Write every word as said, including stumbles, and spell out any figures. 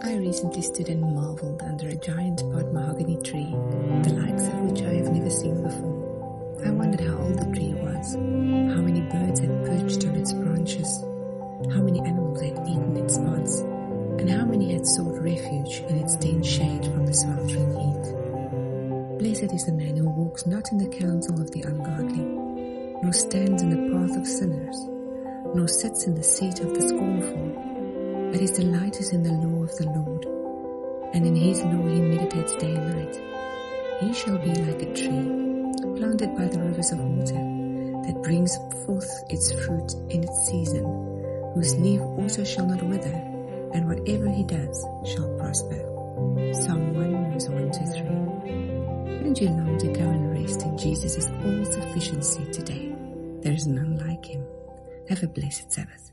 I recently stood and marveled under a giant pot mahogany tree, the likes of which I have never seen before. I wondered how old the tree was, how many birds had perched on its branches, how many animals had eaten its buds, and how many had sought refuge in its dense shade from the sweltering heat. Blessed is the man who walks not in the counsel of the ungodly, nor stands in the path of sinners, nor sits in the seat of the scornful, but his delight is in the law of the Lord, and in his law he meditates day and night. He shall be like a tree, planted by the rivers of water, that brings forth its fruit in its season, whose leaf also shall not wither, and whatever he does shall prosper. Psalm one, verse one to three. Wouldn't you long to go and rest in Jesus' all-sufficiency today? There is none like him. Have a blessed Sabbath.